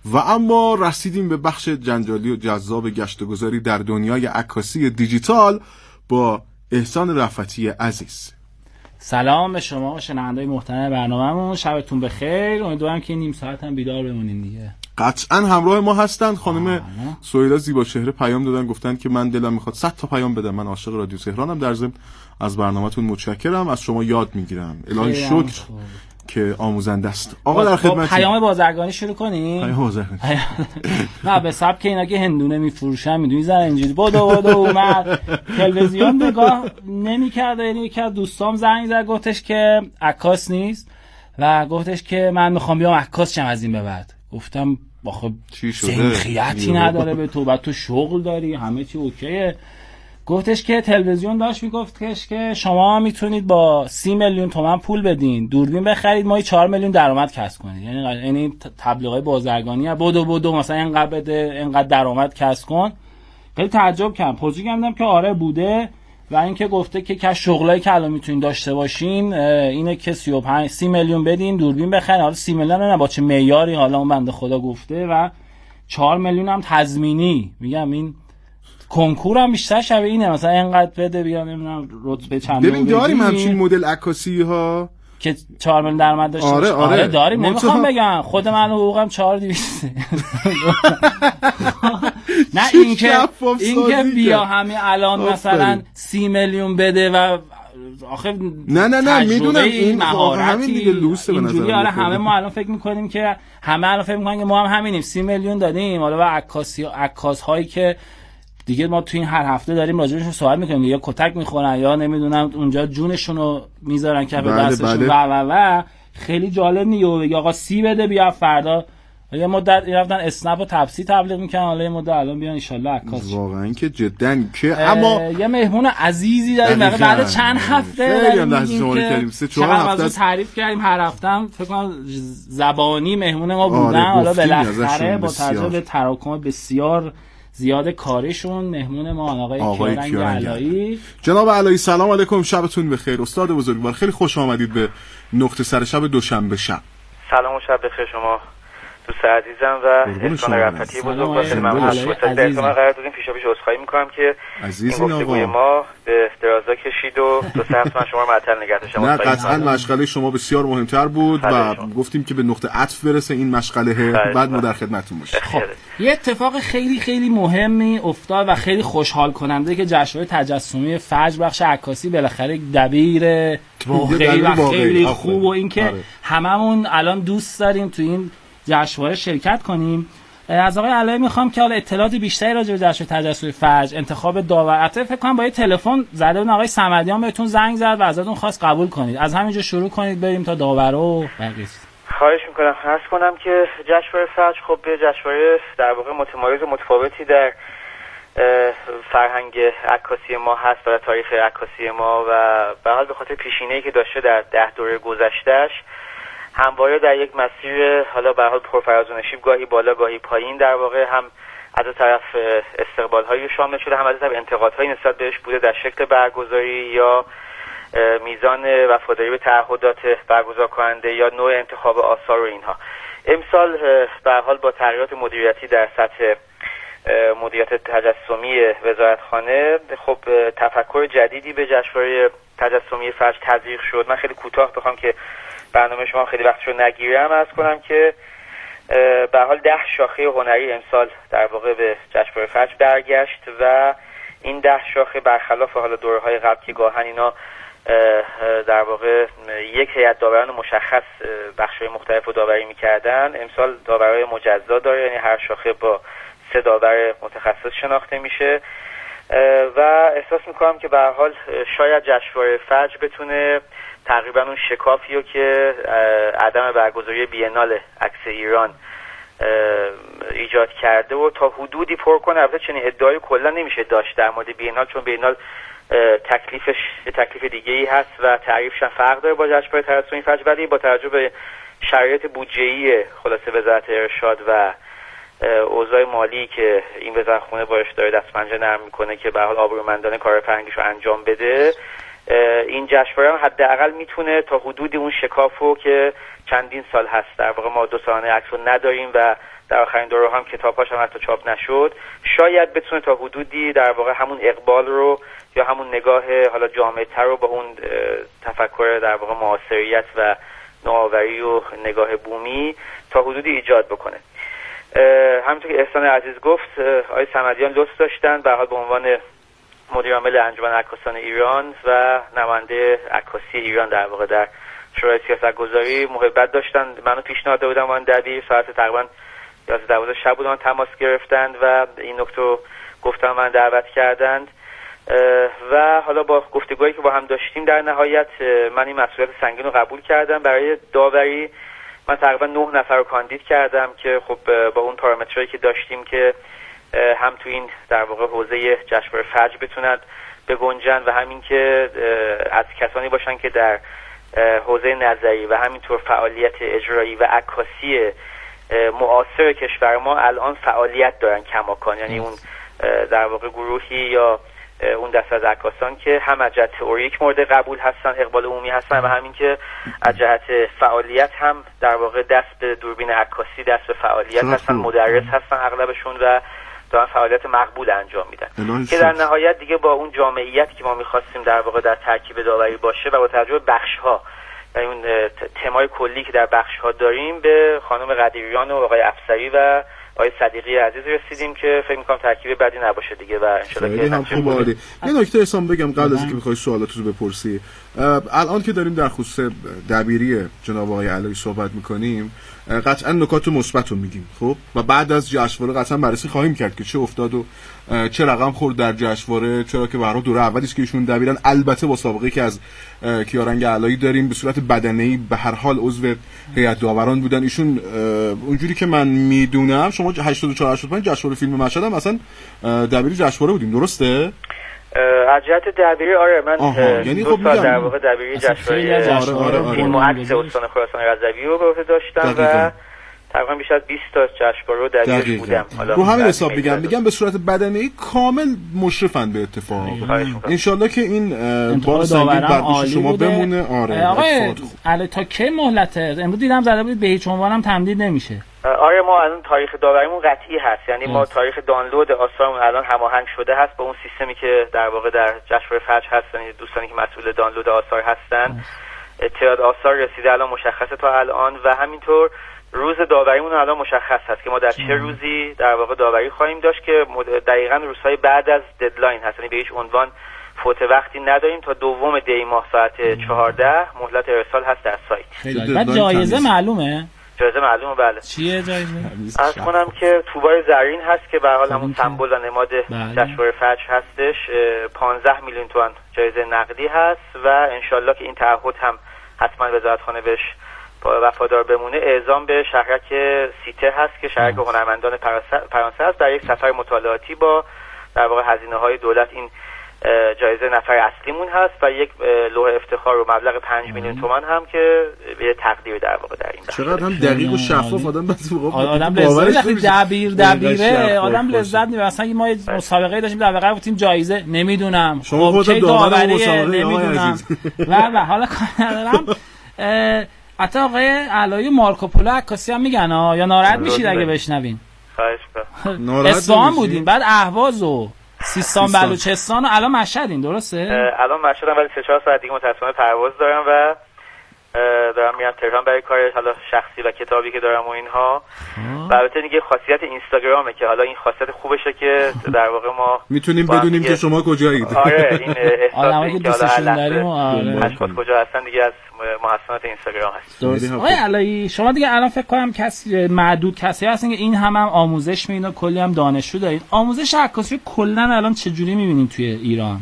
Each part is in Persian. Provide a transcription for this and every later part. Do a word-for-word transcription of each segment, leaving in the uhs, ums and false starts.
و اما رسیدیم به بخش جنجالی و جذاب گشت و گذاری در دنیای عکاسی دیجیتال با احسان رفعتی عزیز. سلام به شما شنونده‌های محترم برنامه‌مون، شبتون بخیر. امیدوارم که نیم ساعت هم بیدار بمونین دیگه. قطعاً همراه ما هستند خانم سهیلا زیبا چهره، پیام دادن گفتن که من دلم میخواد صد تا پیام بدم، من عاشق رادیو تهرانم، در ضمن از برنامه‌تون متشکرم، از شما یاد میگیرم، الهی شکر که آموزنده است. آقا در خدمتتون. پیام بازرگانی شروع کنیم. پیام بازرگانی. نه به سبک اینا که هندونه میفروشن میدونی زن اینجوری بدو بدو اومد تلویزیون نگاه نمی‌کرد. یعنی یکی از دوستام زنگ زد گفتش که عکاس نیست و گفتش که من میخوام بیام عکاس شم از این به بعد. گفتم آخه ذهنیتی نداره به تو، بعد تو شغل داری، همه چی اوکیه. گفتش که تلویزیون داشت میگفتش که شما میتونید با سی میلیون تومان پول بدین دوربین بخرید ماهی چهار میلیون درآمد کسب کنید. یعنی یعنی تبلیغات بازرگانی ها بدو بدو مثلا اینقدر بده اینقدر درآمد کسب کن. خیلی تعجب کردم، پوزی کردم که آره بوده و اینکه گفته که که شغلایی که الان میتونین داشته باشین اینه که سی و پنج سی میلیون بدین دوربین بخرید. حالا سی میلیون نه با چه معیاری حالا اون بنده خدا گفته و چهار میلیون هم تضمینی. میگم این کنکور هم بیشتر شبیه اینه، مثلا اینقدر بده بیام نمیدونم رتبه چند ببین داریم همچین مدل عکاسی ها که چهار میلیون درآمد داشته. آره آره, آره داریم. نمیخوام مطمئن... بگم خود من حقوقم چهار دویست. نه اینکه اینکه بیا همین الان مثلا سی میلیون بده و آخه نه نه نه میدونم این همین دیگه لوسه به نظر. آره همه ما الان فکر میکنیم که همه الان فکر میکنن که ما هم همینیم، سی میلیون دادیم حالا و عکاسی عکاس هایی که دیگه ما تو این هر هفته داریم راجبشون صحبت میکنیم، یا کتک میخورن یا نمیدونم اونجا جونشون رو میذارن که به دستشون و و و خیلی جالب نیو بگی آقا سی بده بیا فردا. یه مدت رفتن اسنپ و تپسی تبلیغ میکنن، حالا یه مدت الان بیان ان شاء الله عکاس. واقعا که جدا که اما یه مهمون عزیزی داریم بعد چند هفته داریم کردیم سه چهار هفته تعریف کردیم، هر هفته هم فکر کنم زبانی مهمون ما بودن. حالا بالاخره با توجه به تراکم بسیار زیاد کارشون مهمون ما آقای, آقای کیارنگ علایی. جناب علایی سلام علیکم، شبتون بخیر. استاد بزرگوار خیلی خوش آمدید به نقطه سر شب دوشنبه شب. سلام و شب بخیر شما دوست عزیزم و احسان رفعتی بزرگوار. خیلی ممنون از فرصتی که ما قرار دادیم. پیشا پیش عذرخواهی می‌کنم که این گفتگوی ما به درازا کشید و دو سه هفته من شما رو معطل نگه داشتم. نه قطعاً مشغله شما بسیار مهمتر بود و گفتیم که به نقطه عطف برسه این مشغله، بعد ما در خدمتتون باشیم. خب یه اتفاق خیلی خیلی مهمی افتاد و خیلی خوشحال کننده که جشنواره تجسمی فجر بخش عکاسی بالاخره دبیر واقعی و خیلی خوب و اینکه هممون الان دوست داریم تو این جشنواره شرکت کنیم. از آقای علایی میخوام که حالا اطلاعات بیشتری راجع به جشنواره تجسمی فجر، انتخاب داور، البته فکر کنم با یه تلفن زده اون آقای صمدیان بهتون زنگ زد و ازتون خواست قبول کنید. از همینجا شروع کنید بریم تا داور و بقیه. خواهش میکنم. عرض کنم که جشنواره فجر خب به جشنواره در واقع متمایز و متفاوتی در فرهنگ عکاسی ما هست و تاریخ عکاسی ما و به حال به خاطر پیشینه‌ای که داشته در ده دوره گذشتهش همواره در یک مسیر حالا به حال پرفراز و نشیب، گاهی بالا گاهی پایین، در واقع هم از طرف استقبال‌های شامل شده، هم از طرف انتقادهای نسبت بهش بوده در شکل برگزاری یا میزان وفاداری به تعهدات برگزار کننده یا نوع انتخاب آثار و اینها. امسال به حال با تغییرات مدیریتی در سطح مدیریت تجسمی وزارتخانه خب تفکر جدیدی به جشنواره تجسمی فجر تزریق شد. من خیلی کوتاه بخوام که برنامه شما خیلی وقتشو نگیرم عرض کنم که به حال ده شاخه هنری امسال در واقع به جشنواره فجر برگشت و این ده شاخه برخلاف حالا دوره‌های قبل که گاهن اینا در واقع یک هیئت داوران مشخص بخش‌های مختلف رو داوری می‌کردن، امسال داورای مجزا داره، یعنی هر شاخه با سه داور متخصص شناخته میشه و احساس می‌کنم که به هر حال شاید جشنواره فجر بتونه تقریبا اون شکافی رو که عدم برگزاری بینال عکس ایران ایجاد کرده و تا حدودی پر کنه. البته چنین ادعای کلا نمیشه داشت در مورد بینال، چون بینال تکلیفش تکلیف دیگه ای هست و تعریفش فرق داره با جشنواره تجسمی فجر، ولی با توجه به شرایط بودجه‌ای خلاصه وزارت ارشاد و اوضاع مالی که این وزارتخونه باش داره دست پنجه نرم میکنه که به حال آبرومندانه کار فرهنگیش رو انجام بده، این جشنواره حداقل میتونه تا حدودی اون شکافو که چندین سال هست در واقع ما دو سالانه عکس رو نداریم و در آخرین دوره هم کتاب‌هاش هم حتی چاپ نشد، شاید بتونه تا حدودی در واقع همون اقبال رو یا همون نگاه حالا جامع‌تر رو با اون تفکر در واقع معاصریت و نوآوری و نگاه بومی تا حدودی ایجاد بکنه. همونطور که احسان عزیز گفت، آقای صمدیان لطف داشتن به حال به عنوان مدیر عامل انجمن عکاسان ایران و نماینده عکاسی ایران در واقع در شورای سیاست‌گذاری محبت داشتن، منو پیشنهاد دادن من دبیر ساعت تقریبا یازده دوازده شب بودن تماس گرفتند و این نکته گفتم من دعوت کردند و حالا با گفتگویی که با هم داشتیم در نهایت من این مسئولیت سنگین رو قبول کردم. برای داوری من تقریبا نه نفر رو کاندید کردم که خب با اون پارامترهایی که داشتیم که هم تو این در واقع حوزه جشنواره فجر بتونن بگنجن و همین که از کسانی باشن که در حوزه نظری و همینطور فعالیت اجرایی و عکاسی معاصر کشور ما الان فعالیت دارن کماکان، یعنی اون در واقع گروهی یا اون دست از عکاسان که هم از جهت تئوریک مورد قبول هستن، اقبال عمومی هستن و همین که از جهت فعالیت هم در واقع دست به دوربین عکاسی، دست به فعالیت هستن، مدرس هستن اغلبشون و دارن فعالیت مقبول انجام میدن که در نهایت دیگه با اون جامعیتی که ما میخواستیم در واقع در ترکیب داوری باشه و با توجه به بخش‌ها، یعنی اون تمای کلی که در بخش‌ها داریم، به خانم قدیریان و آقای افسری و آقای صدیقی عزیز رسیدیم که فکر می‌کنم ترکیب بدی نباشه دیگه و ان شاءالله که هم خوب عالی. یه نکته احسان بگم قبل از اینکه بخوای سوالاتو رو بپرسی، الان که داریم در خصوص دبیری جناب آقای علایی صحبت می‌کنیم قطعا نکات مثبت رو میگیم، خب و بعد از جشنواره قطعا بررسی خواهیم کرد که چه افتاد و چه رقم خورد در جشنواره، چرا که به هر حال دوره اولی است که ایشون دبیرن، البته با سابقه که از کیارنگ علایی داریم به صورت بدنه‌ای به هر حال عضو هیئت داوران بودن. ایشون اونجوری که من میدونم شما هشتاد و چهار هشتاد و پنج جشنواره فیلم مشهد هم اصلا دبیری جشنواره بودیم، درسته؟ از جهت دبیری آره من یعنی خب میگم در واقع دبیری جشنواره فیلم و عکس استان خراسان رضوی رو به عهده داشتم و تقریبا بیش از بیست تا جشنواره رو دبیرش بودم. رو همین حساب میگم میگم به صورت بدنه‌ای کامل مشرفن به اتفاق. ان شاءالله که این بار سنگین بر دوش شما بمونه. آره آقای علی تا کی مهلته؟ امروز دیدم زده بود به هیچ عنوان هم تمدید نمیشه. آره ما الان تاریخ داوریمون قطعی هست، یعنی ما تاریخ دانلود آثارمون الان هماهنگ شده هست با اون سیستمی که در واقع در جشنواره فجر هست، یعنی دوستانی که مسئول دانلود آثار هستن تعداد آثار رسیده الان مشخصه تا الان و همینطور روز داوریمون الان مشخص هست که ما در چه روزی در واقع داوری خواهیم داشت که دقیقاً روزهای بعد از ددلاین هست، یعنی به هیچ عنوان فوت وقتی نداریم. تا دوم دی ماه ساعت چهارده مهلت ارسال هست در سایت. بعد جایزه معلومه؟ جایزه معلومه بله. چیه جایزه؟ عرض کنم که توبار زرین هست که به هر حال همون سمبل و نماد جشنواره فجر هستش. پانزده میلیون تومان جایزه نقدی هست و انشالله که این تعهد هم حتما وزارتخانه بهش وفادار بمونه. اعزام به شهرک سیته هست که شهرک هنرمندان فرانسه هست در یک سفر مطالعاتی با در واقع هزینه‌های دولت. این جایزه نفر اصلیمون هست و یک لوح افتخار و مبلغ پنج میلیون تومان هم که به تقدیر در واقع در این بخش. چقدر هم دقیق و شفاف آدم بعضی موقع آدم لذت دبیر دبیره آدم لذت میبره. مثلا ما یه مسابقه داشتیم در واقع گفتیم جایزه نمیدونم شما خودت داور مسابقه نمیدونم و و حالا کار ندارم. حتی آقای علایی مارکوپولو عکاسی هم میگن ها، یا ناراحت میشید اگه بشنوین؟ خواهش می‌کنم. اصفهان بودین بعد اهواز و سیستان بلوچستان و الان مشهدین درسته؟ الان مشهدم ولی سه چهار ساعت دیگه متأسفانه پرواز دارم و دارم میرم تهران برای کار حالا شخصی و کتابی که دارم و اینها. و البته دیگه خاصیت اینستاگرامه که حالا این خاصیت خوبشه که در واقع ما میتونیم بدونیم که شما کجایید. آره این آدمایی که دوستشون داریم آره کجا هستن دیگه از محسنات اینستاگرام هست. درست. آقای علایی شما دیگه الان فکر کنم کسی معدود کسی هستن که این هم, هم آموزش میدین و کلی هم دانشجو دارین. آموزش عکاسی کلا الان چه جوری میبینین توی ایران؟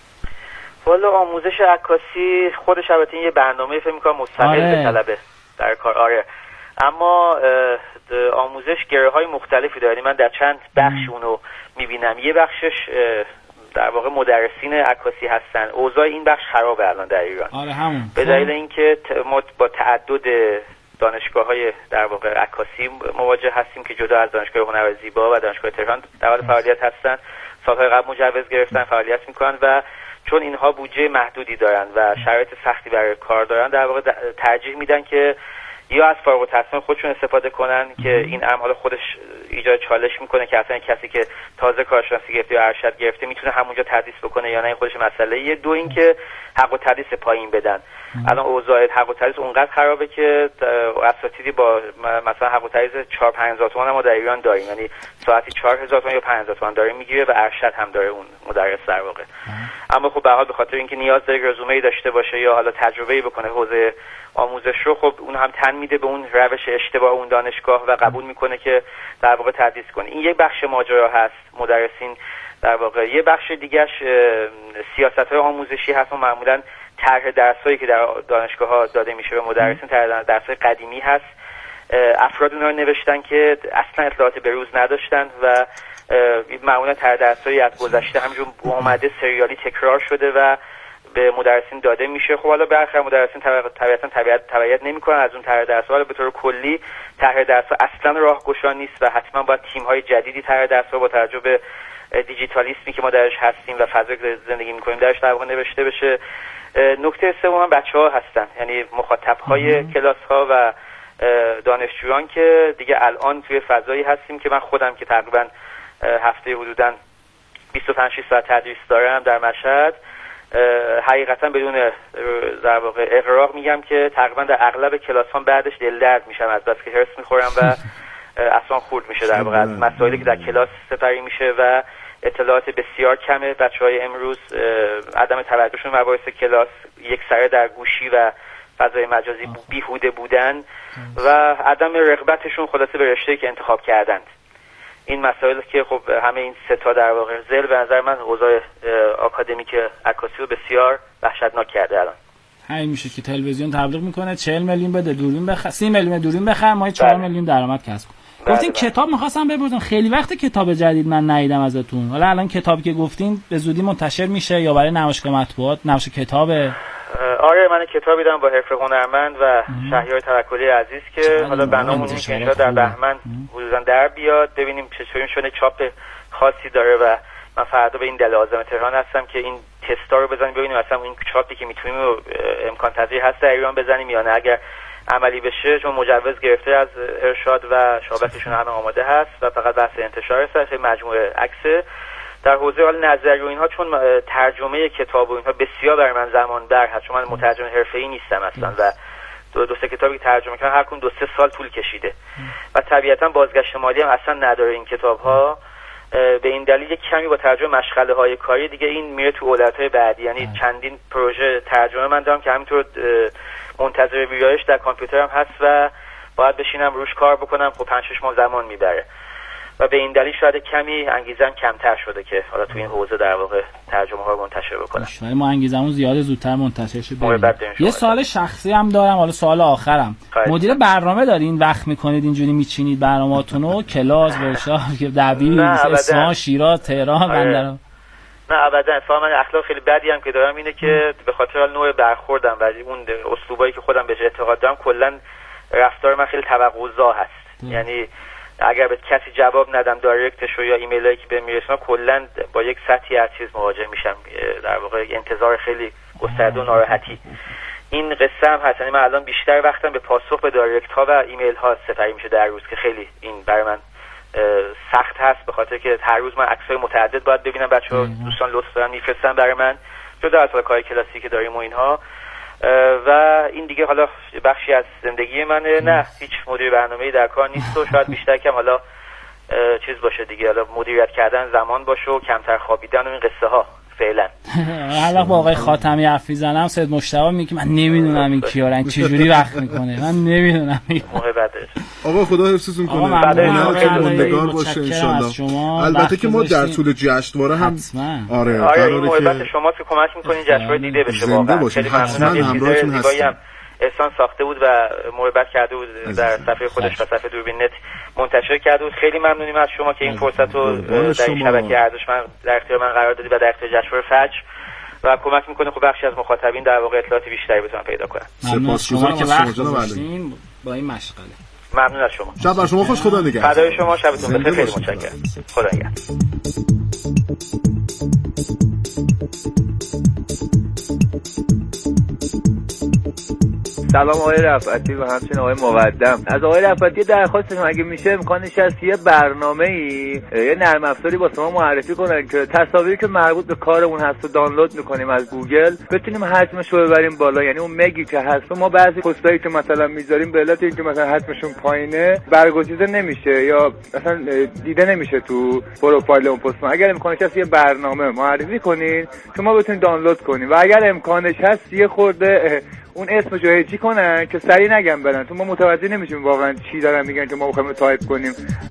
والا آموزش عکاسی خودش البته یه برنامه فکر می‌کنم مستقل آره. به طلبه در کار آره، اما آموزش گره‌های مختلفی داره. من در چند بخش اونو می‌بینم. یه بخشش در واقع مدرسین عکاسی هستن. اوضاع این بخش خرابه الان در ایران. آره همون. به دلیل اینکه ما با تعدد دانشگاه‌های در واقع عکاسی مواجه هستیم که جدا از دانشگاه هنر زیبا و دانشگاه تهران در حال فعالیت هستن. سال‌های قبل مجوز گرفتن، فعالیت می‌کنن و چون اینها بودجه محدودی دارن و شرایط سختی برای کار دارن در واقع ترجیح میدن که یا از فارغ التحصیلان خودشون استفاده کنن که این امر حالا خودش ایجاد چالش میکنه که اصلا کسی که تازه کارشناسی گرفته یا ارشد گرفته میتونه همونجا تدریس بکنه یا نه، این خودش مسئله. یه دو این که حق و تدریس پایین بدن. الان اوضاع حق و تدریس اونقدر خرابه که اساتیدی با مثلا حق و تدریس چهار پنج هزار تومان ما در ایران داریم، یعنی ساعتی چهار هزار تومان یا پنج هزار تومان داره میگیره و ارشد هم داره اون مدرس در واقع. اما خب به هر حال به خاطر اینکه نیاز داره رزومه‌ای داشته باشه یا حالا تجربه‌ای بکنه حوزه آموزش رو، خب اون هم تن میده به اون روش اشتباه اون دانشگاه و قبول میکنه که در واقع تدریس کنه. این یک بخش ماجرا هست مدرسین در واقع. یه بخش دیگه‌اش سیاست‌های آموزشی هست و معمولاً طرح درسایی که در دانشگاه‌ها داده میشه به مدرسین طرح درس‌های قدیمی هست. افراد اونها رو نوشتن که اصلا اطلاعات بروز نداشتن و معمولاً طرح درسایی از گذشته همینجور اومده سریالی تکرار شده و به مدرسین داده میشه. خب حالا برخی مدرسین طبیعتاً طبیعت تبعیت نمی‌کنن از اون طرح درس‌ها، ولی به طور کلی طرح درس‌ها اصلا راهگشا نیست و حتما باید تیم‌های جدیدی طرح درس‌ها با توجه به دیجیتالیسمی که ما درش هستیم و فضایی که زندگی می‌کنیم درش در واقع نوشته بشه. نکته سوم هم بچه‌ها هستن، یعنی مخاطب‌های کلاس‌ها و دانشجویان که دیگه الان توی فضایی هستیم که من خودم که تقریبا هفته حدوداً بیست و پنج ساعت تدریس دارم در مشهد، حقیقتا بدون در واقع اغراق میگم که تقریبا در اغلب کلاس‌ها بعدش دل درد میشم از بس که هرس میخورم و اصلا خورد میشه در واقع از مسائلی که در کلاس سپری میشه و اطلاعات بسیار کمه. بچه‌های امروز عدم توجهشون به مباحث کلاس، یک سره در گوشی و فضای مجازی بیهوده بودن و عدم رغبتشون خلاصه به رشته‌ای که انتخاب کردند. این مسائل که خب همه این سه تا در واقع زل به نظر من اوضاع آکادمیک عکاسی رو بسیار وحشتناک کرده. الان همین میشه که تلویزیون تبلیغ میکنه چهل میلیون بده دوربین بخر، سی میلیون دوربین بخر، ما چهار میلیون درآمد کسب کن. گفتین کتاب می‌خواستم بپرسم، خیلی وقت کتاب جدید من ندیدم ازتون. حالا الان کتابی که گفتین به زودی منتشر میشه یا برای نمایشگاه مطبوعات نمایش کتابه؟ آره من کتابی دارم با حرف هنرمند و شهریار توکلی عزیز که حالا برنامه‌مون اینه که انشاءالله در بهمن حدوداً در بیاد، ببینیم چطوری میشه. چاپ خاصی داره و من فردا به این دل اعظم تهران هستم که این تستا رو بزنیم ببینیم اصلا این چاپی که میتونیم امکان پذیر هست در ایران بزنیم یا نه. اگر عملی بشه، چون مجوز گرفته از ارشاد و شابکشون همه آماده هست و فقط بحث انتشار است، مجموعه عکس در حوزه حال نظری و اینها، چون ترجمه کتاب و اینها بسیار برای من زمان بر هست، چون من مترجم حرفه‌ای نیستم اصلا و دو, دو سه کتابی ترجمه کردم هر کدوم دو سه سال طول کشیده و طبیعتا بازگشت مالی هم اصلا نداره این کتاب‌ها. به این دلیل یک کمی با ترجمه مشغله‌های کاری دیگه این میره تو اولویت‌های بعدی، یعنی چندین پروژه ترجمه من دارم که همینطور منتظر ویرایش در کامپیوترم هست و باید بشینم روش کار بکنم. خب پنج شش ماه زمان میبره و به این دلیل شاید کمی انگیزم کمتر شده که حالا تو این حوزه در واقع ترجمه ها رو منتشر بکنم. ولی ما انگیزمون زیاد زودتر منتشر شه. یه سوال شخصی هم دارم، حالا سوال آخرم. مدیر برنامه دارین؟ وقت میکنید اینجوری میچینید برنامه‌تونو؟ کلاس ورکشاپ که دبیر اصفهان، شیراز، تهران، بندر؟ نه ابدا. اتفاقا من اخلاق خیلی بدی هم که دارم اینه که به خاطر نوع برخوردم و اون اسلوبایی که خودم بهش اعتقاد دارم کلا رفتار من خیلی توقع‌زا هست. یعنی اگر به کسی جواب ندم دایرکتش یا ایمیلایی که بهم میرسونه کلا با یک سطحی از چیز مواجه میشم، در واقع انتظار خیلی گسترده و ناراحتی. این قصه هم هست، یعنی من الان بیشتر وقتم به پاسخ به دایرکت ها و ایمیل ها سپری میشه در روز که خیلی این برای من سخت هست، به خاطر که هر روز من عکسای متعدد باید ببینم. بچه‌ها دوستان لطف دارن میفرستن برای من جدا از کار کلاسی که داریم و اینها و این دیگه حالا بخشی از زندگی منه. نه هیچ مدیر برنامه‌ای در کار نیست و شاید بیشتر کم حالا چیز باشه دیگه، حالا مدیریت کردن زمان باشه و کمتر خوابیدن و این قصه ها فعلا. هر وقت با آقای خاتمی حرف میزنم سید مجتبی میگه من نمیدونم این کیارن چجوری وقت میکنه، من نمیدونم. محبتش آقا خدا حفظتون کنه، ماندگار باشه ان شاءالله. البته که ما در طول جشنواره هم آره آره این محبت شما که کمک میکنین جشنواره دیده بشه واقعا. خیلی ممنونم. همراهتون هستم. احسان ساخته بود و محبت کرده بود در صفحه خودش و صفحه دوربین نت منتشر کرده بود. خیلی ممنونیم از شما که این فرصت رو در این شبکه ارزشمند در اختیار من قرار دادید و در اختیار جشنواره فجر و کمک میکنه خب بخشی از مخاطبین در واقع اطلاعات بیشتری بتونن پیدا کنن. سپاسگزارم که وقت گذاشتین با این مشغله. ممنون از شما. شب بر شما خوش. خدا نگهدار. فدای شما، شبتون بخیر. خیلی متشکرم. خدا نگهدار. سلام آقای رفعتی و همچنین آقای مقدم. از آقای رفعتی درخواستم اگه میشه امکانش هست یه برنامه‌ای یه نرم افزاری با شما معرفی کنن که تصاویری که مربوط به کارمون هست رو دانلود میکنیم از گوگل بتونیم حجمش رو ببریم بالا. یعنی اون مگی که هست ما بعضی پستایی که مثلا میذاریم به علت اینکه مثلا حجمشون پایینه برگزیده نمیشه یا مثلا دیده نمیشه تو پروفایل اون پست. اگر امکانش هست یه برنامه معرفی کنین که ما بتونیم دانلود کنیم و اگر امکانش هست یه خورده اون اسمش رو هجی کنن که سریع نگم برن تو ما متوجه نمیشیم واقعا چی دارن میگن که ما بخوایم تایپ کنیم.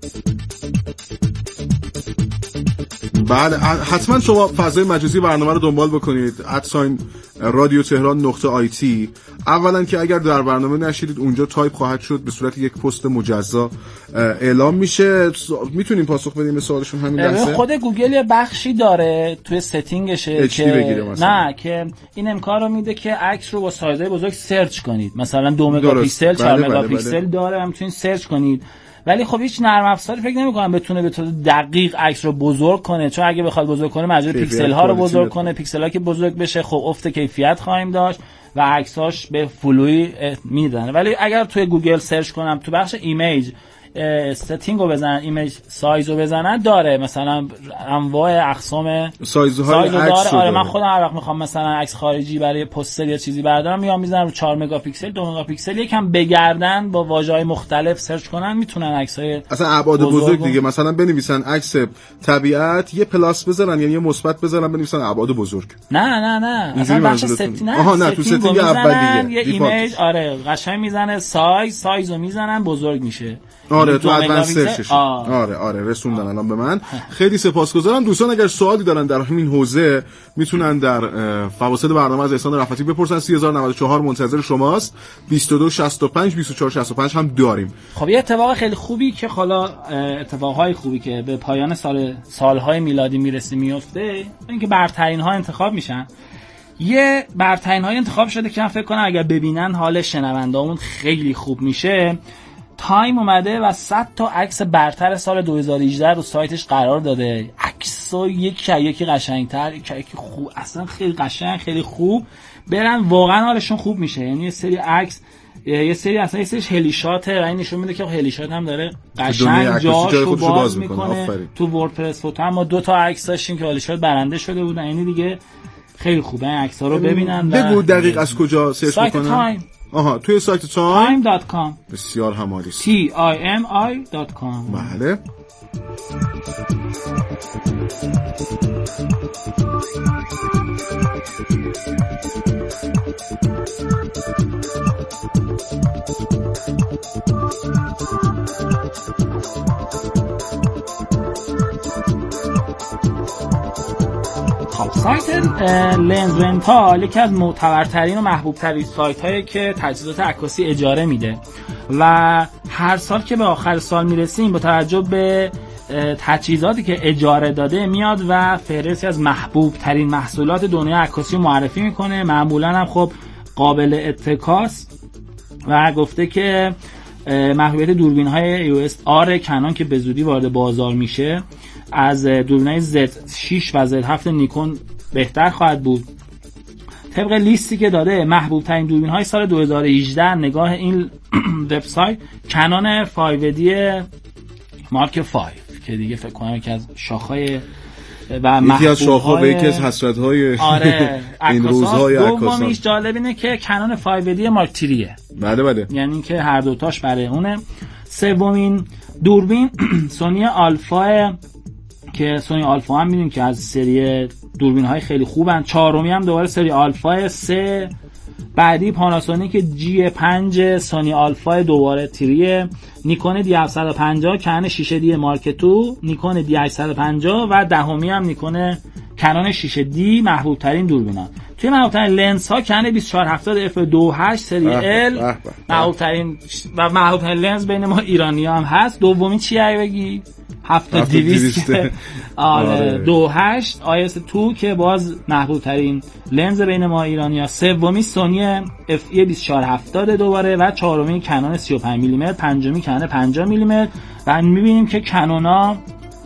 بله حتما شما فضای مجازی برنامه رو دنبال بکنید ادساین رادیو تهران نقطه آی تی. اولا که اگر در برنامه نشیدید اونجا تایپ خواهد شد به صورت یک پست مجزا اعلام میشه. میتونیم پاسخ بدیم به سوالشون همین لحظه؟ خود گوگل یه بخشی داره توی ستینگشه که نه که این امکان رو میده که عکس رو با سایزهای بزرگ سرچ کنید. مثلا دو مگاپیکسل چهار مگاپیکسل داره و میتونید سرچ کنید. ولی خب هیچ نرم افزاری فکر نمی‌کنم بتونه به طور دقیق عکس رو بزرگ کنه، چون اگه بخواد بزرگ کنه مجبور پیکسل ها رو بزرگ کنه. پیکسل ها که بزرگ بشه خب افت کیفیت خواهیم داشت و عکساش به فلوی میدن. ولی اگر توی گوگل سرچ کنم تو بخش ایمیج ستینگ رو بزنن ایمیج سایز رو بزنن داره مثلا انواع اقسام سایزهای سایز عکس داره. آره من خودم هر وقت میخوام مثلا عکس خارجی برای پوستر یا چیزی بردارم میام میزنم رو چهار مگاپیکسل دو مگاپیکسل یکم بگردن با واژه‌های مختلف سرچ کنن میتونن عکسای اصلا ابعاد بزرگ, بزرگ دیگه مثلا بنویسن عکس طبیعت یه پلاس بزنن یعنی یه مثبت بزنن بنویسن ابعاد بزرگ. نه نه نه اصلا بخش ستینگ آها نه تو ستینگ اول دیگه یه ایمیج آره قشنگ میزنه سایز سایزو میزنن بزرگ میشه. آره تو ادوانس سرچش. آره آره رسوندن الان به من. خیلی سپاسگزارم. دوستان اگر سوالی دارن در همین حوزه میتونن در فواصل برنامه از احسان رفعتی بپرسن. سه هزار و نود و چهار منتظر شماست. بیست و دو شصت و پنج بیست و چهار شصت و پنج هم داریم. خب یه اتفاق خیلی خوبی که حالا اتفاقهای خوبی که به پایان سال سالهای میلادی میرسه میفته اینکه برترین ها انتخاب میشن. یه برترین های انتخاب شده که من فکر کنم اگر ببینن حال شنوندهامون خیلی خوب میشه. تایم اومده و صد تا عکس برتر سال دو هزار و هجده رو سایتش قرار داده. عکس‌ها یک یکی قشنگ‌تر، یک یکی خوب، اصلا خیلی قشنگ، خیلی خوب. برن واقعا حالشون خوب میشه. یعنی یه سری عکس یه سری اصلا یه سریش هلی شاته و این نشون میده که هلی شات هم داره قشنگ جاشو باز, باز میکنه. تو وردپرس فوتو هم ما دو تا عکس داشتیم که هلی شات برنده شده بودن. یعنی دیگه خیلی خوبه این عکس‌ها رو ببینن. بگو دقیق از کجا سرچ می‌کنن؟ سایت تایم. آها توی سایت تایم تایم دات کام. بسیار همالی. تی آی ام آی دات کام. بله. سایت لنز رنتال یکی از معتبرترین و محبوب ترین سایت هایی که تجهیزات عکاسی اجاره میده و هر سال که به آخر سال میرسیم با توجه به تجهیزاتی که اجاره داده میاد و فهرستی از محبوب ترین محصولات دنیای عکاسی معرفی میکنه. معمولا هم خب قابل اتکاست و گفته که محبوبیت دوربین های ای او اس آر کنون که به زودی وارد بازار میشه از دوربین‌های زد شش و زد هفت نیکون بهتر خواهد بود. طبق لیستی که داده محبوب ترین دوربین‌های سال دو هزار و هجده نگاه این وبسایت کنون فایو دی مارک پنج که دیگه فکر کنم یکی از شاخهای و یکی از شاخه‌ها و یکی از حسرت‌های آره این روزهای عکاسان. دومیش جالب اینه که کنون فایو دی مارک تریه. بله بله. یعنی که هر دوتاش برای اونه. سومین دوربین سونی آلفا که سونی آلفا هم میدونیم که از سری دوربین های خیلی خوبن. چهارمی هم دوباره سری آلفا سه. بعدی پاناسونیک جی پنج سونی آلفا دوباره تریه. نیکون دی هفتصد و پنجاه کنون شیشه دی مارک دو. نیکون دی هشتصد و پنجاه و دهمی هم نیکون کنون شیشه دی محبوب ترین دوربینا. توی محبوب ترین لنز ها کنون بیست و چهار هفتاد اف دو هشت سری ال محبوب ترین و محبوب ترین لنز بین ما ایرانی هم هست. دومی چیه بگی؟ هفتاد دویست که آره دو هشت آی اس دو که باز محبوب ترین لنز بین ما ایرانی ها. سومی سونی اف ای بیست و چهار هفتاد دوباره و چهارمی کنون سی و پنج میلی متر. پنجمی کنون پنجاه میلی متر و میبینیم که کنونا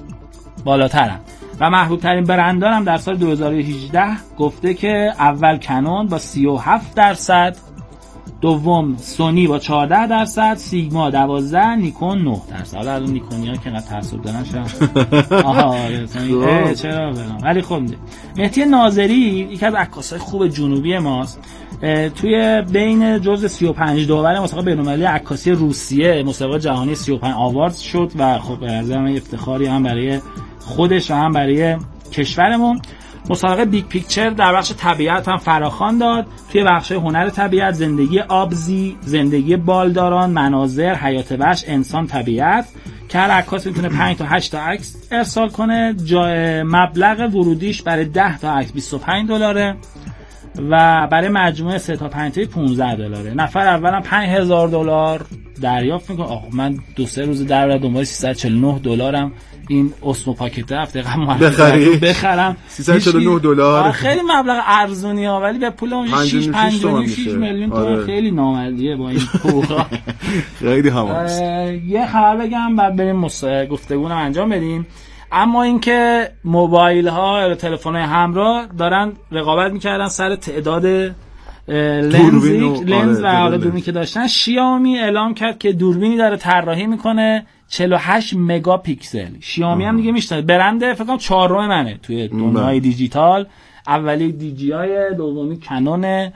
بالاترن و محبوب ترین برندان هم در سال دو هزار و هجده گفته که اول کنون با سی و هفت درصد دوم سونی با چهارده درصد، سیگما دوازده، نیکون نه درصد. حالا الان نیکونیا که انقدر تعصب دارن شاید آها چرا برام. ولی خب مهدی ناظری یکی از عکاسای خوب جنوبی ماست، توی بین جزء سی و پنج داور مسابقه بین‌المللی عکاسی روسیه مسابقه جهانی سی و پنج آوارد شد و خب به نظر من افتخاری هم برای خودش و هم برای کشورمون. مسابقه بیگ پیکچر در بخش طبیعت هم فراخوان داد، توی بخش هنر طبیعت زندگی آبزی، زندگی بالداران، مناظر، حیات وحش، انسان، طبیعت که هر عکاس میتونه پنج تا هشت تا عکس ارسال کنه. جای مبلغ ورودیش برای ده تا عکس بیست و پنج دلاره و برای مجموعه سه تا پنج تا پانزده دلاره. نفر اولم پنج هزار دلار دریافت میکنه. آخ من دو سه روز در دنبال سیصد و چهل و نه دلارم این اسمو پاکت هفته قبل معرفی بخرم سیصد و چهل و نه دلار. خیلی مبلغ ارزونی ها ولی به پول اون شش و شش میلیون تومان خیلی نامردیه با این حقوقا. خیلی هماست. یه خبر بگم بعد بریم گفتگو انجام بدیم. اما اینکه موبایل ها یا تلفن های همراه دارن رقابت میکردن سر تعداد لنز لنز و حالا دوربینی که داشتن. شیائومی اعلام کرد که دوربینی داره طراحی میکنه چهل و هشت مگاپیکسل. شیائومی هم دیگه میشناسه، برند فکر کنم چهارم منه توی دنیای دیجیتال. اولی دیجیای، دومی کنونه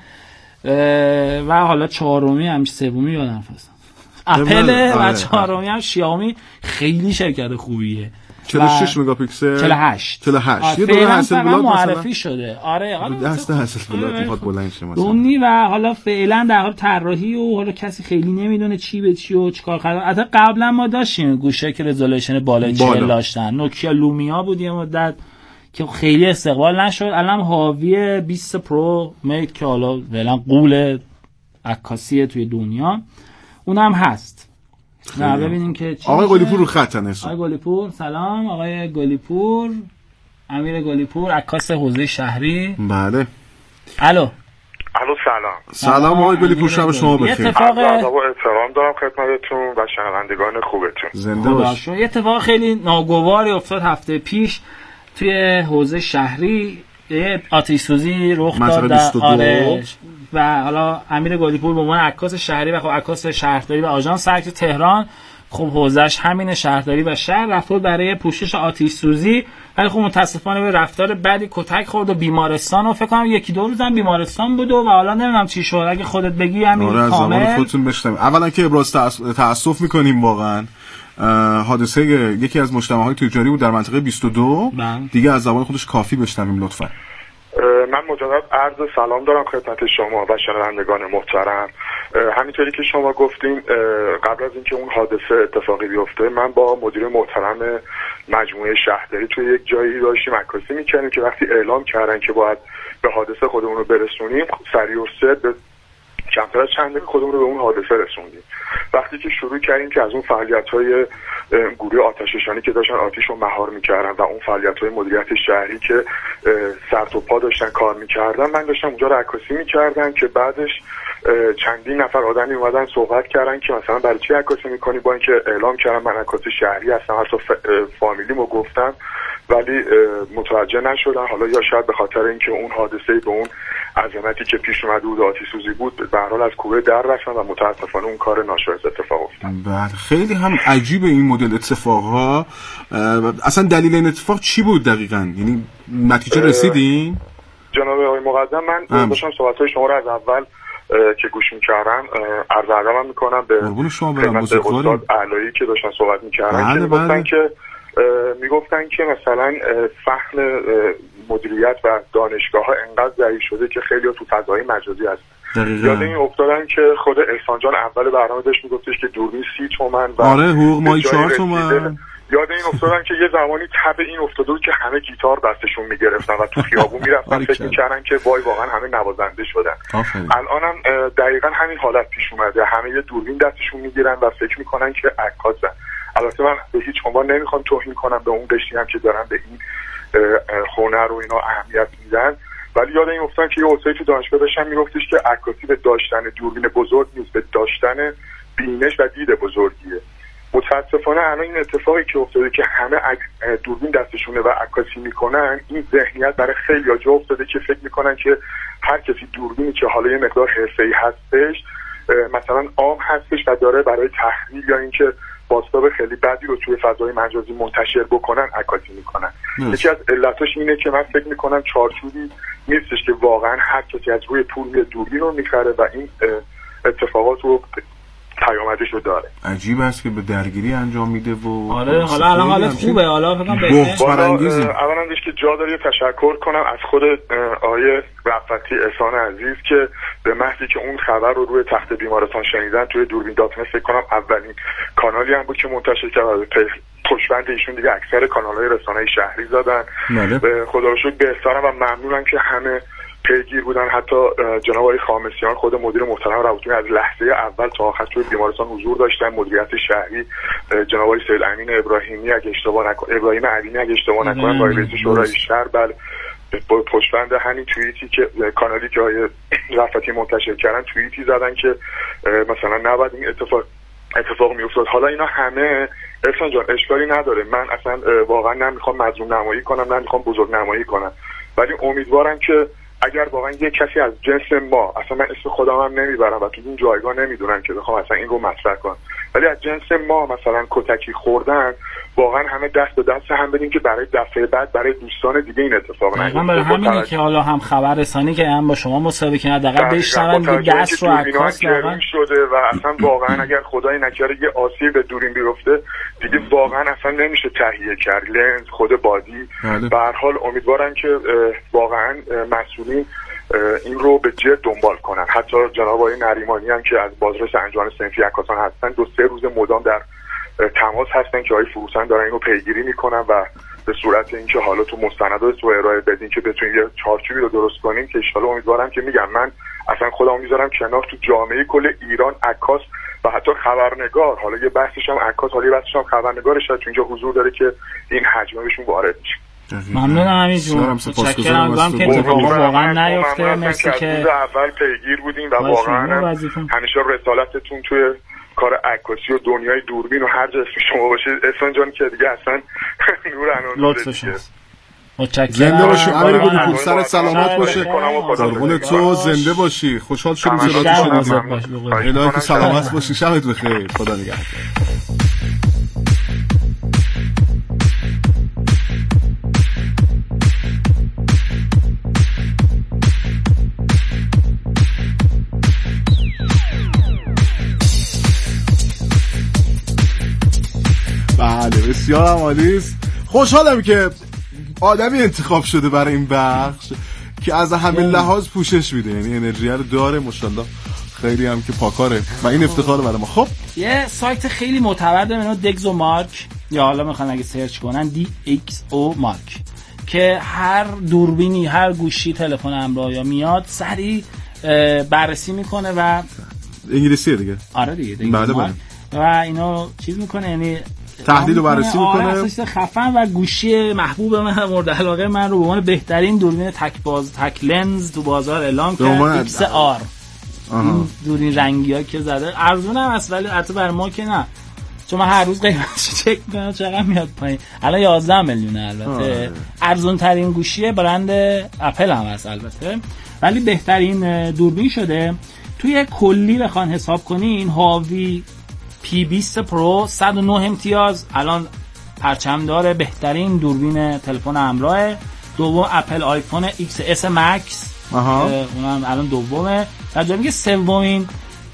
و حالا چهارمی هم سومی یادم فاست اپل و چهارمی هم شیائومی. خیلی شرکت خوبیه. چهل و شش مگاپیکسل چهل و هشت چهل و هشت یه دونه حساسیت معرفی شده. آره حالا دست حساسیت میخواد بلند شه مثلا دونی و حالا فعلا در حال طراحی و حالا کسی خیلی نمیدونه چی به چی و چیکار کنه. حتی قبلا ما داشتیم گوشه که رزولوشن بالای چهل داشتن، نوکیا لومیا بود یه مدت که خیلی استقبال نشد. الان حاوی بیست پرو میت که حالا فعلا قول عکاسی توی دنیا اونم هست. نه ببینیم که چی. آقای گلیپور رو خطن هست. آقای گلیپور سلام. آقای گلیپور، امیر گلیپور، عکاس حوزه شهری. بله. الو. الو سلام. سلام آقای گلیپور، شب شما بخیر. اتفاق ادب و احترام دارم خدمتتون و شنوندگان خوبتون. زنده باش. یه اتفاق خیلی ناگواری افتاد هفته پیش توی حوزه شهری. یه آتش سوزی رخ داد در آره و حالا امیر گلیپور به عنوان عکاس شهری و خب عکاس شهرداری و آژانس سرک تهران، خب حوزهش همین شهرداری و شهر، رفت برای پوشش آتش سوزی ولی خب متاسفانه به رفتار بدی کتک خورد و بیمارستان و فکر کنم یکی دو روزم بیمارستان بود و حالا نمیدونم چی شد. اگه خودت بگی همین آره کامل. آره خودتون بشنوید. اولا که ابراز تأسف میکنیم واقعا. حادثه یکی از مجتمع‌های تجاری بود در منطقه بیست و دو. بله. دیگه از زبان خودش کافی بشنویم لطفا. من مجدد عرض سلام دارم خدمت شما و شنوندگان محترم. همینطوری که شما گفتین قبل از اینکه اون حادثه اتفاقی بیفته من با مدیر محترم مجموعه شهرداری توی یک جایی داشتیم عکاسی می‌کردیم که وقتی اعلام کردن که باید به حادثه خودمون رو برسونیم سریع و سر به کمتر از چند دقیقه خودمون رو به اون حادثه رسوندیم. وقتی که شروع کردیم که از اون فعالیت‌های گروه آتش‌نشانی که داشتن آتش رو مهار می‌کردن و اون فعالیت‌های مدیریت شهری که سر تا پا داشتن کار می‌کردن، من داشتم اونجا رو عکاسی می‌کردم که بعدش چندین نفر آدمی اومدن صحبت کردن که مثلا برای چی عکاسی می‌کنی، با اینکه اعلام کردم من عکاس شهری هستم، حتی فامیلیمو گفتم ولی متوجه نشدن. حالا یا شاید به خاطر اینکه اون حادثه به اون عظمتی که پیش اومده بود آتش سوزی بود به هر حال از کوره در رفتن و متاسفانه اون کار ناشایست اتفاق افتاد. بله خیلی هم عجیبه این مدل اتفاقها. اصلا دلیل این اتفاق چی بود دقیقاً؟ یعنی نتیجه رسیدین؟ جناب آقای مقدم من داشتم صحبت‌های شما رو از اول که گوش می‌کردم عرض ادبم می‌کنم به استاد علایی که داشتن صحبت می‌کردن که می‌گفتن که میگفتن که مثلا فهم مدیریت و دانشگاه ها انقدر ضعیف شده که خیلی تو فضای مجازی هست. یاد این افتادن که خود احسان جان اول برنامه داشت میگفتش که دوربین سی تومن و آره حقوق مایی چهار تومن. یاد این افتادن که یه زمانی تب این افتاده بود که همه گیتار دستشون میگرفتن و تو خیابون میرفتن فکر میکردن که وای واقعا همه نوازنده شدن. الانم دقیقا همین حالت پیش اومده، همه یه دوربین دستشون میگیرن و فکر میکنن که عکاسن. البته من به هیچ عنوان نمیخوام توهین کنم به اون قشری هم که دارن به این هنر و اینا اهمیت میدن، ولی یاد این افتادم که یه استادی تو دانشگاه داشتن میگفتش که عکاسی به داشتن دوربین بزرگ نیست، به داشتن بینش و دید بزرگیه. متاسفانه الان این اتفاقی که افتاده که همه دوربین دستشونه و عکاسی میکنن، این ذهنیت برای خیلی‌ها جا افتاده که فکر میکنن که هر کسی دوربینی که حالا یه مقدار حرفه‌ای هستش مثلا عام هستش و داره برای تحلیل یا اینکه بازتاب خیلی بدی رو توی فضای مجازی منتشر بکنن عکاسی میکنن. یکی از علتاش اینه که من فکر میکنم چارچوبی نیستش که واقعا هر کسی از روی پول یه دوربین رو میخره و این اتفاقات رو پیامدش رو داره. عجیب است که به درگیری انجام میده و آره حالا الان حالت خوبه، حالا فکر کنم بهتره. اولا که جا داره تشکر کنم از خود آقای رفعتی احسان عزیز که به محضی که اون خبر رو روی تخت بیمارستان شنیدن توی دوربین دات نت فکر کنم اولین کانالی هم بود که منتشر کرد. پشتبند ایشون دیگه اکثر کانال‌های رسانه‌ای شهری زدن. به خدا رو شکر بهترم و ممنونم که همه پیگیر بودن. حتی جناب آقای خامسیان خود مدیر محترم روابطی از لحظه اول تا آخر توی بیمارستان حضور داشتن. مدیریت شهری جناب آقای سید امین ابراهیمی اگه اشتباه نکنم ابراهیم علیمی اگه اشتباه نکنم با رئیس شورای شهر بله پشتبند همین توییتی که کانالی که آقای رفعتی منتشر کردن توییتی زدن که مثلا نباید این اتفاق اتفاق میافتاد. حالا اینا همه احسان جان اشکالی نداره، من اصلا واقعا نمیخوام مظلوم نمایی کنم نمیخوام بزرگ نمایی کنم، ولی امیدوارم که اگر واقعا یک کسی از جنس ما، اصلا من اسم خودم هم نمیبرم و تو این جایگاه نمیدونم که بخوام اصلا این رو مطرح کنم، ولی از جنس ما مثلا کتکی خوردن واقعا همه دست به دست هم بدیم که برای دفعه بعد برای دوستان دیگه این اتفاق نیفته. من برای همینه که حالا هم خبر رسانی که هم با شما مسابقه کنه حداقل بشنون که دست رو عکاس واقعا شده و اصلا واقعا اگر خدای نکرده یه آسیب به دوربین بیفته دیگه واقعا اصلا نمیشه تهیه کرد لنز خود بادی. به هر حال امیدوارم که واقعا مسئولین این رو به جد دنبال کنن. حتی جناب آقای نریمانی هم که از بازرس انجمن صنفی عکاسان هستن دو سه روز مدام در تماس هستن که آقای فروسان دارن اینو پیگیری میکنن و به صورت اینکه حالا تو مستندات تو ارائه بدین که بتونید یه چارچوبی رو درست کنیم که ان شاءالله امیدوارم که میگم من اصلا خودم میذارم کنار تو جامعه کل ایران عکاس و حتی خبرنگار، حالا یه بحثش هم عکاس حالا یه بحثش هم خبرنگارش تو اینجا حضور داره که این حجمه بهشون وارد میشه. ممنونم همینجور متشکرم که اتفاقا واقعا نیفته. مرسی که اول پیگیر بودیم و واقعا همیشه رسالتتون توی کار عکاسی و دنیای دوربین و هر جا اسم شما باشه احسان جان که دیگه اصلا نور انون لطفش متشکرم. زنده باشی امیر گلی پور، سرت سلامت باشه، قربون تو زنده باشی، خوشحال شدیم صداتو شنیدیم. الهی که سلامت باشی، شبت بخیر، خدا نگهدار. بله بسیار عالی است. خوشحالم که آدمی انتخاب شده برای این بخش که از همه لحاظ پوشش میده، یعنی انرژی رو داره ماشاءالله، خیلی هم که پاکاره و این افتخار برای ما. خب یه سایت خیلی معتبر داره اینو دگزو مارک، یا حالا میخوان اگه سرچ کنن دی ایکس او مارک، که هر دوربینی هر گوشی تلفن همراه یا میاد سریع بررسی میکنه و انگلیسیه دیگه. آره دیگه, دیگه بله بله. و اینو چیز میکنه، یعنی تحلیل و بررسی میکنه. آره خفن و گوشی محبوب من مورد علاقه من رو به عنوان بهترین دوربین تک باز تک لنز تو بازار اعلام کرد. ایکس آر این دوربین رنگی‌ها که زده ارزون هم هست ولی البته بر ما که نه، چون من هر روز قیمتش چک میکنم چقدر میاد پایین. الان یازده میلیونه البته. ارزون ترین گوشی برند اپل هم هست البته، ولی بهترین دوربین شده. توی کلی بخوان حساب کنین هاوی پی بیست پرو صد و نه امتیاز الان پرچم داره، بهترین دوربین تلفن همراه. دوم اپل آیفون ایکس اس مکس، اونم الان دومه. در جایی که سومین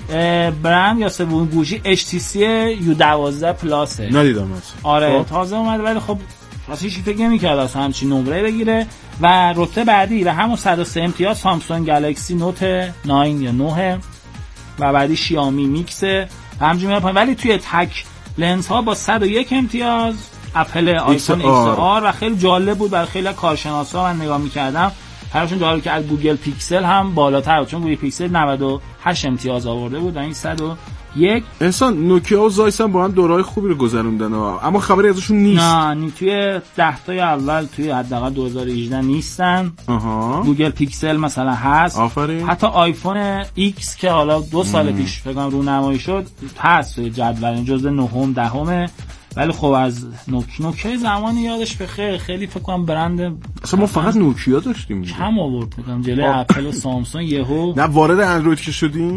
برند یا سومین گوشی اچ تی سی یو دوازده پلاسه. ندیدم اصلا. آره خب. تازه اومده ولی خب واسه هیچ فکر نمی‌کرد اصلا همچین نمره بگیره. و رتبه بعدی و همون صد و سه امتیاز سامسونگ گالاکسی نوت نه یا نه و بعدی شیائومی میکس همینجوری میاد پایین. ولی توی تک لنز ها با صد و یک امتیاز اپل آیفون ایکس آر و خیلی جالب بود برای خیلی کارشناسا. من نگاه می‌کردم هرشون جالب که از گوگل پیکسل هم بالاتر بود، چون گوگل پیکسل نود و هشت امتیاز آورده بود و این صد و یک. احسان نوکیا و زایس هم با هم دورهای خوبی رو گذروندن اما خبری ازشون نیست. نه توی ده تا اول توی حداقل دو هزار و هجده نیستن. آها. گوگل پیکسل مثلا هست. آفرین. حتی آیفون ایکس که حالا دو سال پیش فکر کنم رونمایی شد هست توی جدول جزء نهم دهمه. ولی خب از نوک نوکیا زمانی یادش بخیر خیلی فکر کنم برند اصلا ما فقط نوکیا داشتیم کم آورد میگم جلوی اپل و سامسونگ یهو. نه وارد اندروید که شدیم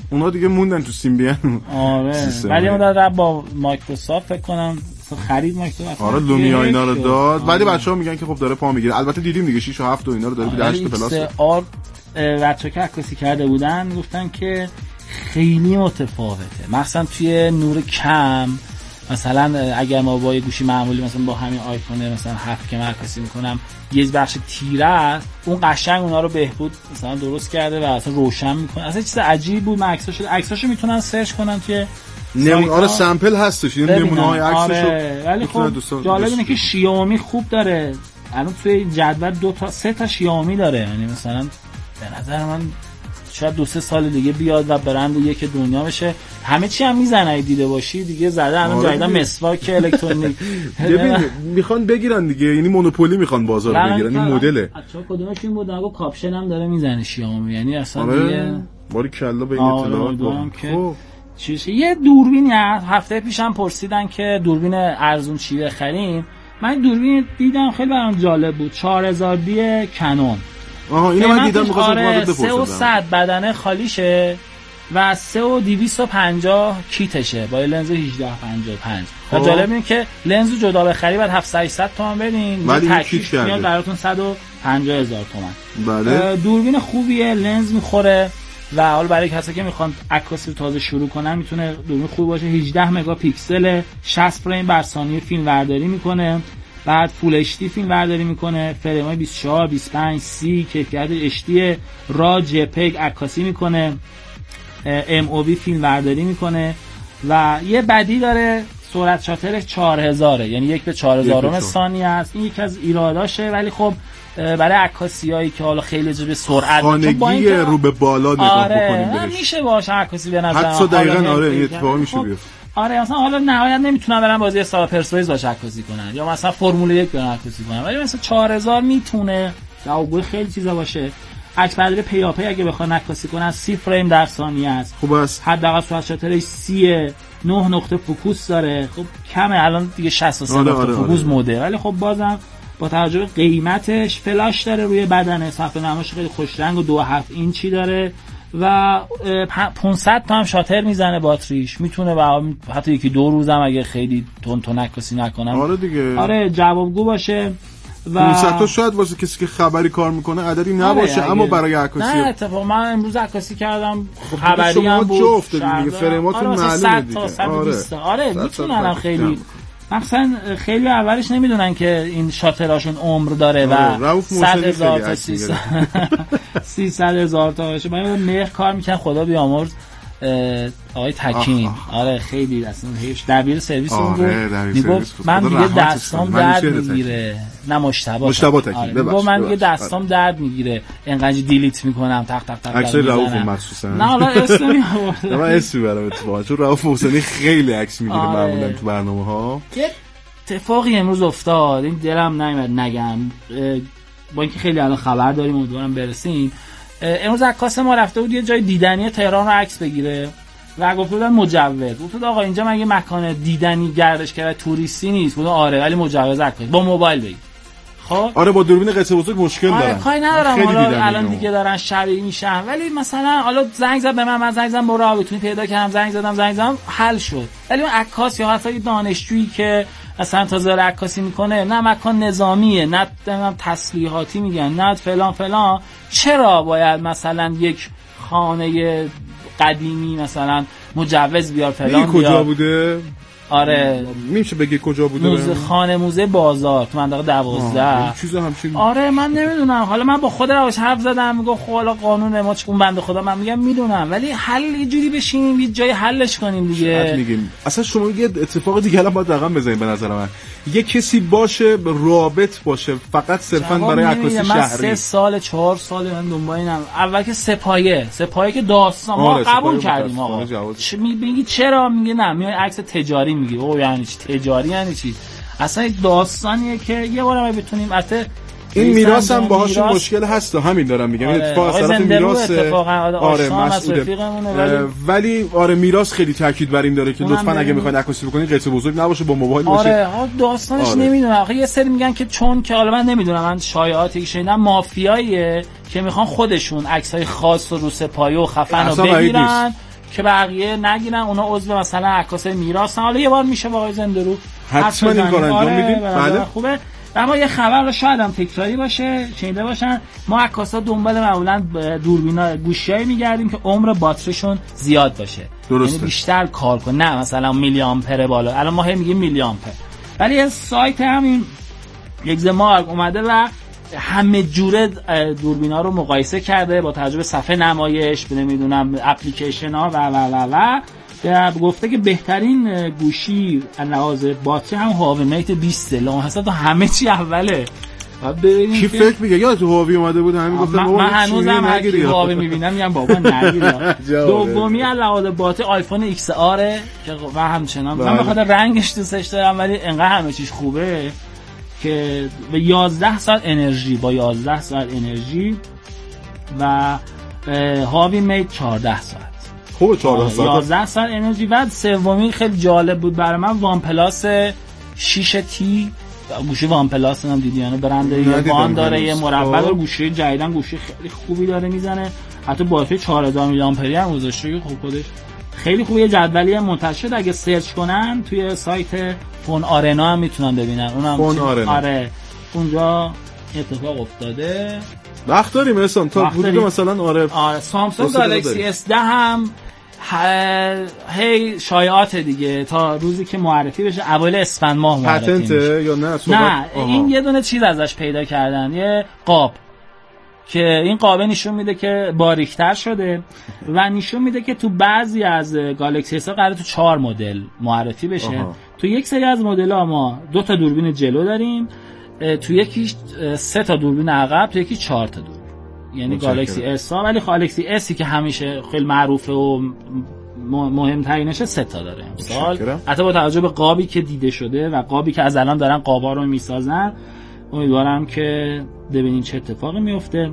اونا دیگه موندن تو سیمبیان. آره ولی اون داد با مایکروسافت فکر کنم خرید مایکروسافت. آره لومیا اینا رو داد ولی بچه‌ها میگن که خب داره پا میگیره. البته دیدیم دیگه شش و هفت و اینا رو داره به هشت پلاس. آر بچه‌ها که عکاسی کرده بودن گفتن که خیلی متفاوته، مثلا توی نور کم مثلا اگر ما با یه گوشی معمولی مثلا با همین آیفون مثلا هفت که من عکاسی میکنم یه بخش تیره است، اون قشنگ اونا رو بهبود مثلا درست کرده و اصلا روشن میکنه. اصلا چیز عجیب بود. من عکساشو عکساشو میتونن سرچ کنن توی نمونه. آره سامپل هستش این نمونه‌های عکسشو. آره ولی خب جالب اینه که شیائومی خوب داره الان توی جدول دو تا سه تا شیائومی داره، یعنی مثلا به نظر من شاید دو سه سال دیگه بیاد و برند یک دنیا بشه. همه چی هم میزنه دیده باشی دیگه زده الان آره جدیدا مسواک الکترونیک ببین میخوان بگیرن دیگه، یعنی مونوپولی میخوان بازار بگیرن. این مدله بچا کدومش این بود نگو کاپشن هم داره میزنه شیائومی، یعنی اصلا آره دیگه باری کلا به این اطلاعات خب چیشه. یه دوربینی هفته پیشم پرسیدن که دوربین ارزون چی بخریم. من دوربین دیدم خیلی برام جالب بود، چهار هزار دی کنون. آها اینو من دیدم می‌خواستم آره بپرسم. سه و صد بدنه خالیشه و سه و دویست و پنجاه کیتشه با لنز هجده پنجاه و پنج. و جالب اینه که لنز جدا بخری بعد هفتصد هشتصد تومان بدین ولی کیت میاد براتون صد و پنجاه هزار تومان. بله دوربین خوبیه، لنز میخوره و حالا برای کسایی که میخوان عکاسی رو تازه شروع کنن میتونه دوربین خوب باشه. هجده مگاپیکسل، شصت فریم بر ثانیه فیلم برداری میکنه، بعد فول اچ دی فیلم برداری میکنه، فریمای بیست و چهار، بیست و پنج، سی، کیفیت اچ دی، را جپگ عکاسی میکنه، ام او وی فیلم برداری میکنه و یه بدی داره سرعت شاترش چهار هزار، یعنی یک به چهار هزار ثانیه است. این یکی از ایراداشه ولی خب برای عکاسیایی که حالا خیلی به سرعت خانگی رو به بالا نگاه آره بکنیم بهش میشه باشه عکاسی به نظر حتی دقیقاً آره این اتفاق میشه بیفته. آره مثلا حالا نهایت نمیتونن برن بازی سالا پرسپولیس باشه عکاسی کنن یا مثلا فرمول یک برن عکاسی کنن، ولی مثلا چهار هزار میتونه جوابگوی خیلی چیزا باشه. عکس برداری پیاپی اگه بخوان عکاسی کنن سی فریم در ثانیه است. خوب است. حداقل سرعت شاترش سی، نه نقطه فوکوس داره. خب کمه الان دیگه شصت و سه آره نقطه آره فوکوس آره. مده، ولی خب بازم با توجه به قیمتش فلاش داره روی بدنه، صفحه نمایش خیلی خوش رنگ و دو و هفت اینچی داره و پانصد تا هم شاتر میزنه باتریش، میتونه و حتی یکی دو روزم اگه خیلی تون تون عکاسی نکنم آره دیگه آره جوابگو باشه. و پانصد تا شاید واسه کسی که خبری کار میکنه عددی نباشه آره اما برای عکاسی نه اتفاقا من امروز عکاسی کردم خب خبری هم بود جفت دیگه فرماتون آره معلومه دیگه تا صد و بیست آره, آره میتونن خیلی مثلا خیلی اولش نمیدونن که این شاتراشون عمر داره و صد هزار تا سیصد هزار تا باشه. من مهر کار میکنم خدا بیامرز آقای تکین آره خیلی اصلا هیچ دبیر سرویس اون بود میگفت من دیگه دستام درد میگیره نه مشتبه مشتبه تکین ببخشید من دیگه دستام درد میگیره اینقدر دیلیت میکنم تق تق تق عکس رؤوف مخصوصا نه حالا اسمی من اسمی برام اتفاقا چون رؤوف حسینی خیلی عکس میگیره معمولا تو برنامه‌ها. یه اتفاقی امروز افتاد این دلم نمیاد نگم با اینکه خیلی الان خبر داریم امیدوارم برسیم. امروز عکاس ما رفته بود یه جای دیدنی تهران رو عکس بگیره و گفت بودن مجوز. گفت آقا اینجا مگه مکان دیدنی گردشگری توریستی نیست؟ گفت آره ولی مجوز عکاسی با موبایل بگیر. خب آره با دوربین قطع بزرگ مشکل آره دارن. کاری ندارم حالا الان دیگه دارن شبیه میشن ولی مثلا حالا زنگ زد به من من زنگ زدم برو بتونی پیدا کردم زنگ زدم زنگ زدم حل شد. ولی اون عکاس یا حتی دانشجویی که اصلا تازه عکاسی میکنه نه مکان نظامیه نه تسلیحاتی میگن نه فلان فلان، چرا باید مثلا یک خانه قدیمی مثلا مجوز بیار فلان بیار؟ کجا بوده؟ آره میشه بگی کجا بوده؟ موزه خانه موزه بازار تو منطقه دوازده. چیزا همچین آره من نمیدونم حالا من با خود روش حرف زدم میگم خب حالا قانون ما چون بنده خدا من میگم میدونم ولی حل یه جوری بشینیم یه جای حلش کنیم دیگه. میگیم اصلا شما یه اتفاق دیگه الان باید رقم بزنید به نظر من یه کسی باشه رابط باشه فقط صرفا برای عکاسی شهری. من سه سال چهار سال من دنبال اینم. اول که سپایه سپایه که داستان ما قبول کردیم آقا چه میگی چرا میگه نه میای عکس تجاری میگی او یعنی چی تجاری یعنی چی؟ اصلا یک داستانیه که یه بارم بتونیم البته این میراث هم باهاش مشکل هست و همین دارم میگم این اتفاق از طرف میراث آره مسئوله ولی آره میراث خیلی تاکید بر این داره که لطفا اگه میخواید عکاسی بکنید قطع بزرگ نباشه با موبایل باشه. آره داستانش آره. نمیدونم آخه یه سری میگن که چون که حالا من نمیدونم من شایعاتی که شنیدم مافیاییه که میخوان خودشون عکسای خاص و رو سپایه و خفن رو بگیرن که بقیه نگیرن، اونا عضو مثلا عکاسای میراثن. حالا یه بار میشه با آقای زنده رو حتما این کار انجام میدیم. بله خوبه. اما یه خبر شاید هم تکراری باشه، شنیده باشن، ما عکاسا دنبال معمولا دوربینا گوشیایی میگردیم که عمر باتریشون زیاد باشه، یعنی بیشتر کار کنه، نه مثلا میلی آمپر بالا. الان ما هم میگیم میلی آمپر، ولی یه سایت همین یک زمارک اومده و همه جوره دوربینا رو مقایسه کرده با توجه به صفحه نمایش، نمیدونم اپلیکیشن ها و و و و گفته که بهترین گوشی از لحاظ باتری هم هواوی میت بیست لام هست. تو همه چی اوله. کی فکر میگه یا تو هواوی اومده بود همین گفتم من, من هنوزم هر کی هواوی میبینم میگم بابا نگیر. دومی از لحاظ باتری آیفون ایکس آر که و همچنان من بخاطر رنگش دوستش دارم، ولی انقدر همه چیز خوبه که به یازده ساعت انرژی با یازده ساعت انرژی و هواوی میت چهارده ساعت. خوبه چهارده ساعت یازده ساعت انرژی. بعد سومی خیلی جالب بود برای من، وان پلاس شش تی، گوشی وان پلاس هم دیدیانه برند یابان داره، یه مربع داره، گوشی جدیدن گوشی خیلی خوبی داره میزنه، حتی باتری چهار هزار میلی آمپری هم گذاشته که خوب خودش خیلی خوبه. یه جدولی منتشر اگه سرچ کنن توی سایت فون آرنا هم میتونن ببینن، اونم فون آرنا. آره اونجا اتفاق افتاده. وقت داریم اصلا تا حدود مثلا آره آره سامسونگ گالاکسی اس ده هم هی شایعات دیگه تا روزی که معرفی بشه اوایل اسفند ماه معرفی میشه. پتنته یا نه؟ نه این یه دونه چیز ازش پیدا کردن، یه قاب که این قابه نشون میده که باریکتر شده و نشون میده که تو بعضی از گالاکسی اس قراره تو چهار مدل معرفی بشه. آها. تو یک سری از مدل‌ها ما دو تا دوربین جلو داریم، تو یکی سه تا دوربین عقب، تو یکی چهار تا دوربین، یعنی گالاکسی اس ها. ولی گالاکسی اسی که همیشه خیلی معروفه و مهمترینشه سه تا داره امسال، حتی با توجه به قابی که دیده شده و قابی که از الان دارن قابا رو میسازن. امیدوارم که ببینین چه اتفاقی میفته.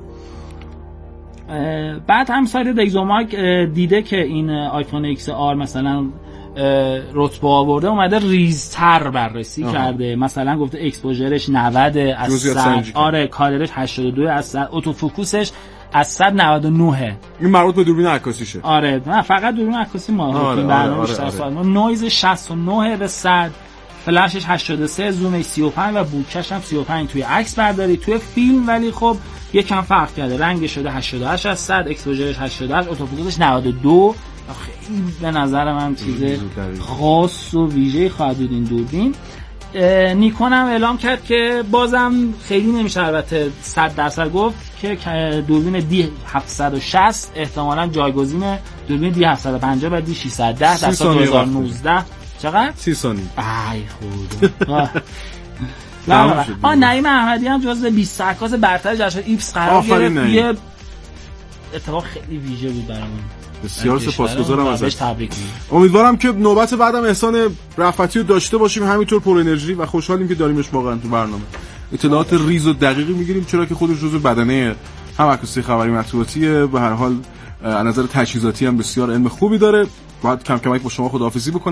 بعد هم سایت دیگزومارک دیده که این آیفون ایکس آر مثلا رتبه آورده، اومده ریزتر بررسی آه. کرده، مثلا گفته اکسپوژرش نود از صد، آره کالرش هشتاد و دو از صد، اتوفوکوسش از صد نود و نه. این مربوط به دوربین عکاسیشه. آره نه فقط دوربین عکاسی ما آره برنامه آره بیشتر آره سوال ما. نویز شصت و نه به صد، فلشش هشتاد و سه، زومش سی و پنج و بوکش هم سی و پنج توی عکس برداری، توی فیلم ولی خب یکم فرق کرده، رنگش شده هشتاد و هشت از صد، اکسپوژرش هشتاد و هشت، اتوفوکوسش نود و دو. خیلی به نظر من چیز خاص و ویژه‌ای خواهد بود این دوربین. نیکون هم اعلام کرد که بازم خیلی نمیشه البته صد درصد گفت که دوربین دی هفتصد و شصت احتمالاً جایگزین دوربین دی هفتصد و پنجاه و دی ششصد و ده در سال دو هزار و نوزده. چقدر؟ سی ثانیه. ای خدا. لا آ نعیم احمدی هم جزو بیست عکاس برتر جشن ایپس قرار گرفت. یه اتفاق خیلی ویژه بود برامون. بسیار سپاسگزارم ازش. تبریک. امیدوارم که نوبت بعدم احسان رفعتی رو داشته باشیم، همینطور پر انرژی و خوشحالیم که داریمش واقعا تو برنامه. اطلاعات ریز و دقیقی میگیریم چرا که خودش جزو بدنه هم عکاسی خبری مطبوعاتیه، به هر حال از نظر تجهیزاتی هم بسیار علم خوبی داره. باید کم کمک با شما خداحافظی بکنم.